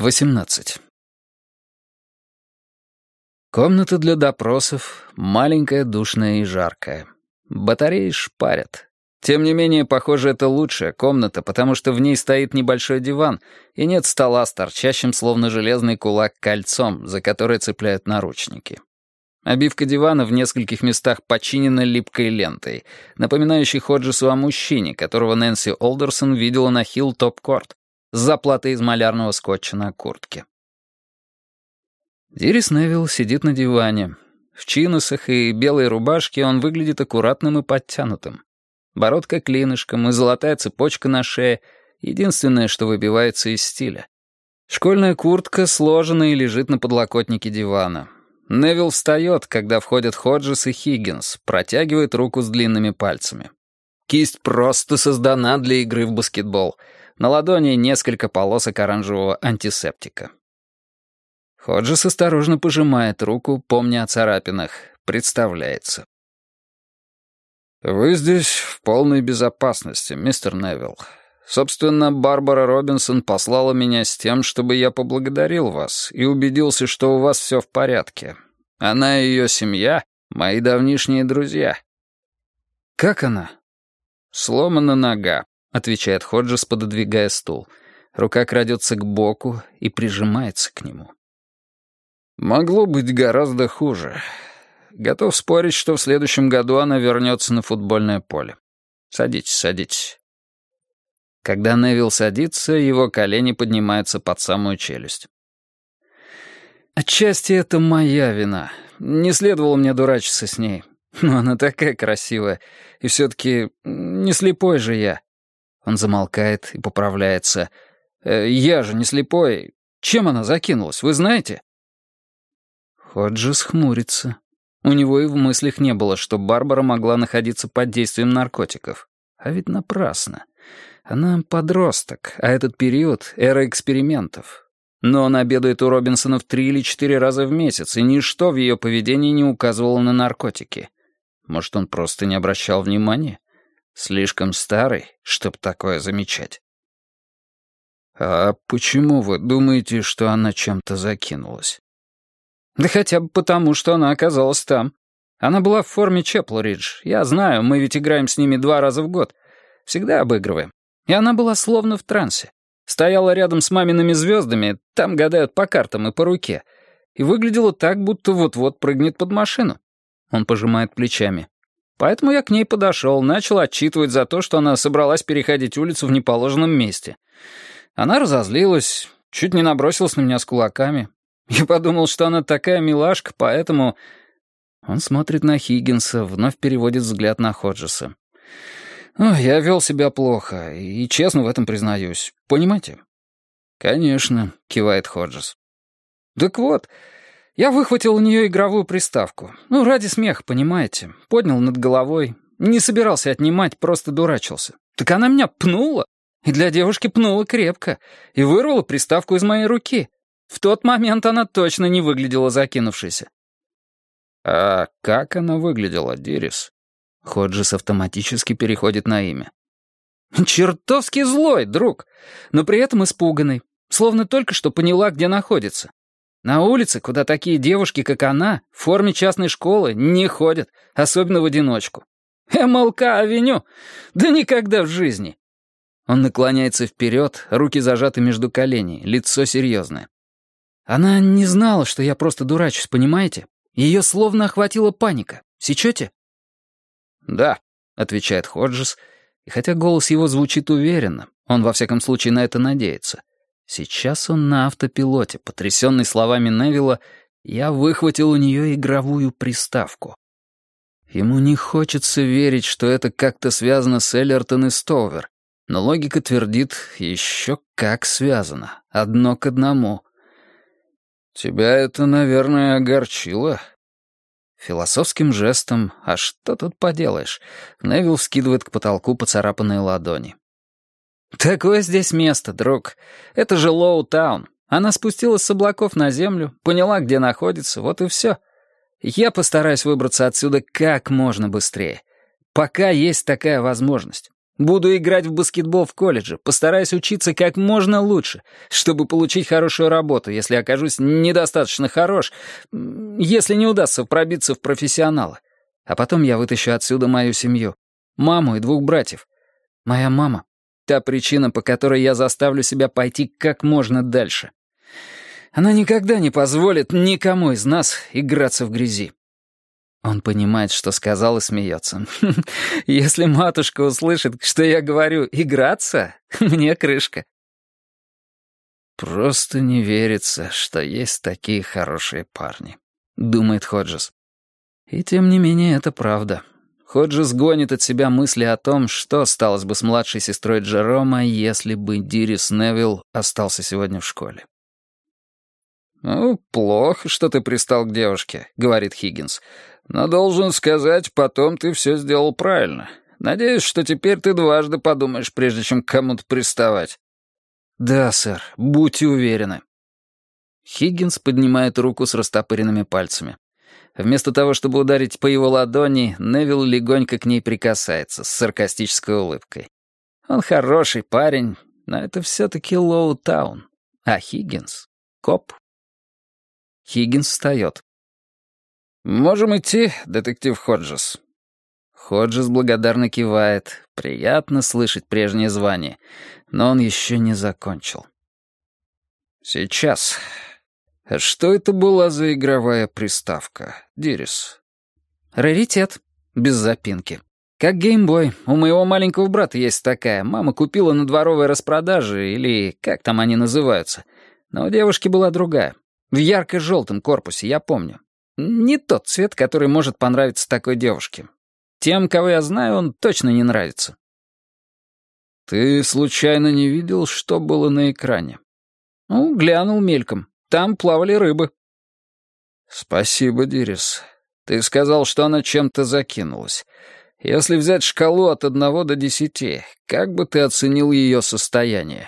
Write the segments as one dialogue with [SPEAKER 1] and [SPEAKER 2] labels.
[SPEAKER 1] 18. Комната для допросов, маленькая, душная и жаркая. Батареи шпарят. Тем не менее, похоже, это лучшая комната, потому что в ней стоит небольшой диван, и нет стола с торчащим, словно железный кулак, кольцом, за которое цепляют наручники. Обивка дивана в нескольких местах починена липкой лентой, напоминающей Ходжесу о мужчине, которого Нэнси Олдерсон видела на Хиллтоп-Корт, с заплатой из малярного скотча на куртке. Дирис Невилл сидит на диване. В чиносах и белой рубашке он выглядит аккуратным и подтянутым. Бородка клинышком и золотая цепочка на шее — единственное, что выбивается из стиля. Школьная куртка сложена и лежит на подлокотнике дивана. Невилл встает, когда входят Ходжес и Хиггинс, протягивает руку с длинными пальцами. Кисть просто создана для игры в баскетбол. На ладони несколько полосок оранжевого антисептика. Ходжес осторожно пожимает руку, помня о царапинах, представляется. «Вы здесь в полной безопасности, мистер Невилл. Собственно, Барбара Робинсон послала меня с тем, чтобы я поблагодарил вас и убедился, что у вас все в порядке. Она и ее семья — мои давнишние друзья». «Как она?» «Сломана нога», — отвечает Ходжес, пододвигая стул. Рука крадется к боку и прижимается к нему. «Могло быть гораздо хуже. Готов спорить, что в следующем году она вернется на футбольное поле. Садитесь, садитесь». Когда Невилл садится, его колени поднимаются под самую челюсть. «Отчасти это моя вина. Не следовало мне дурачиться с ней. Но она такая красивая. И все-таки не слепой же я». Он замолкает и поправляется. «Я же не слепой. Чем она закинулась, вы знаете?» Ходжес хмурится. У него и в мыслях не было, что Барбара могла находиться под действием наркотиков. А ведь напрасно. Она подросток, а этот период — эра экспериментов. Но он обедает у Робинсонов 3 или 4 раза в месяц, и ничто в ее поведении не указывало на наркотики. Может, он просто не обращал внимания? Слишком старый, чтоб такое замечать. «А почему вы думаете, что она чем-то закинулась?» «Да хотя бы потому, что она оказалась там. Она была в форме Чеплридж. Я знаю, мы ведь играем с ними 2 раза в год. Всегда обыгрываем. И она была словно в трансе. Стояла рядом с мамиными звездами, там гадают по картам и по руке. И выглядела так, будто вот-вот прыгнет под машину». Он пожимает плечами. «Поэтому я к ней подошел, начал отчитывать за то, что она собралась переходить улицу в неположенном месте. Она разозлилась, чуть не набросилась на меня с кулаками. Я подумал, что она такая милашка, поэтому...» Он смотрит на Хиггинса, вновь переводит взгляд на Ходжеса. «Я вел себя плохо, и честно в этом признаюсь. Понимаете?» «Конечно», — кивает Ходжес. «Так вот, я выхватил у нее игровую приставку. Ради смеха, понимаете. Поднял над головой. Не собирался отнимать, просто дурачился. Так она меня пнула, и для девушки пнула крепко, и вырвала приставку из моей руки. В тот момент она точно не выглядела закинувшейся». «А как она выглядела, Дирис?» Ходжес автоматически переходит на имя. «Чертовски злой, друг, но при этом испуганный, словно только что поняла, где находится. На улице, куда такие девушки, как она, в форме частной школы, не ходят, особенно в одиночку. МЛК-авеню? Да никогда в жизни!» Он наклоняется вперед, руки зажаты между коленей, лицо серьезное. «Она не знала, что я просто дурачусь, понимаете? Ее словно охватила паника. Сечете?» «Да», — отвечает Ходжес, и хотя голос его звучит уверенно, он во всяком случае на это надеется. Сейчас он на автопилоте, потрясенный словами Невилла, «Я выхватил у нее игровую приставку». Ему не хочется верить, что это как-то связано с Эллертон и Стоувер, но логика твердит, еще как связано, одно к одному. «Тебя это, наверное, огорчило?» Философским жестом, а что тут поделаешь, Невилл вскидывает к потолку поцарапанные ладони. «Такое здесь место, друг. Это же Лоу-таун. Она спустилась с облаков на землю, поняла, где находится, вот и все. Я постараюсь выбраться отсюда как можно быстрее. Пока есть такая возможность. Буду играть в баскетбол в колледже, постараюсь учиться как можно лучше, чтобы получить хорошую работу, если окажусь недостаточно хорош, если не удастся пробиться в профессионалы. А потом я вытащу отсюда мою семью, маму и 2 братьев. Моя мама — та причина, по которой я заставлю себя пойти как можно дальше. Она никогда не позволит никому из нас играться в грязи. Он понимает, что сказал, и смеется. Если матушка услышит, что я говорю «играться», мне крышка. «Просто не верится, что есть такие хорошие парни», — думает Ходжес. И тем не менее это правда. Ходжес гонит от себя мысли о том, что осталось бы с младшей сестрой Джерома, если бы Дирис Невилл остался сегодня в школе. «Ну, плохо, что ты пристал к девушке», — говорит Хиггинс. «Но должен сказать, потом ты все сделал правильно. Надеюсь, что теперь ты дважды подумаешь, прежде чем к кому-то приставать». «Да, сэр, будьте уверены». Хиггинс поднимает руку с растопыренными пальцами. Вместо того, чтобы ударить по его ладони, Невилл легонько к ней прикасается с саркастической улыбкой. Он хороший парень, но это все-таки Лоу-таун, а Хиггинс — коп. Хиггинс встает. «Можем идти, детектив Ходжес». Ходжес благодарно кивает. Приятно слышать прежнее звание, но он еще не закончил. «Сейчас. Что это была за игровая приставка, Дирис?» «Раритет. Без запинки. Как геймбой. У моего маленького брата есть такая. Мама купила на дворовой распродаже, или как там они называются. Но у девушки была другая. В ярко-желтом корпусе, я помню. Не тот цвет, который может понравиться такой девушке. Тем, кого я знаю, он точно не нравится». «Ты случайно не видел, что было на экране?» «Ну, глянул мельком. Там плавали рыбы». «Спасибо, Дирис. Ты сказал, что она чем-то закинулась. Если взять шкалу от 1 до 10, как бы ты оценил ее состояние?»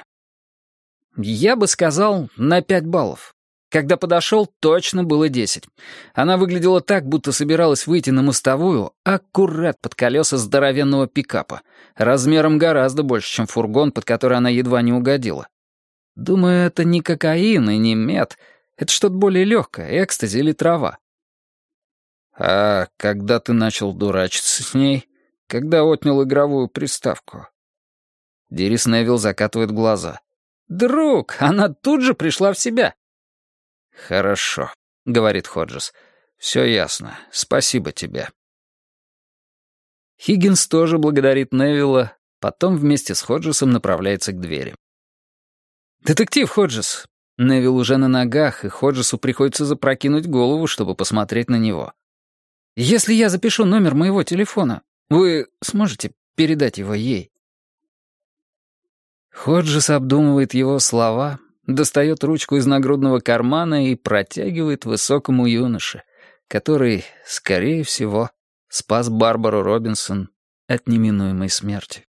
[SPEAKER 1] «Я бы сказал, на 5 баллов. Когда подошел, точно было 10. Она выглядела так, будто собиралась выйти на мостовую аккурат под колеса здоровенного пикапа, размером гораздо больше, чем фургон, под который она едва не угодила. Думаю, это не кокаин и не мед, это что-то более легкое, экстази или трава». «А когда ты начал дурачиться с ней? Когда отнял игровую приставку?» Дирис Невилл закатывает глаза. «Друг, она тут же пришла в себя». «Хорошо», — говорит Ходжес. «Все ясно. Спасибо тебе». Хиггинс тоже благодарит Невилла, потом вместе с Ходжесом направляется к двери. «Детектив Ходжес!» Невилл уже на ногах, и Ходжесу приходится запрокинуть голову, чтобы посмотреть на него. «Если я запишу номер моего телефона, вы сможете передать его ей?» Ходжес обдумывает его слова, достает ручку из нагрудного кармана и протягивает высокому юноше, который, скорее всего, спас Барбару Робинсон от неминуемой смерти.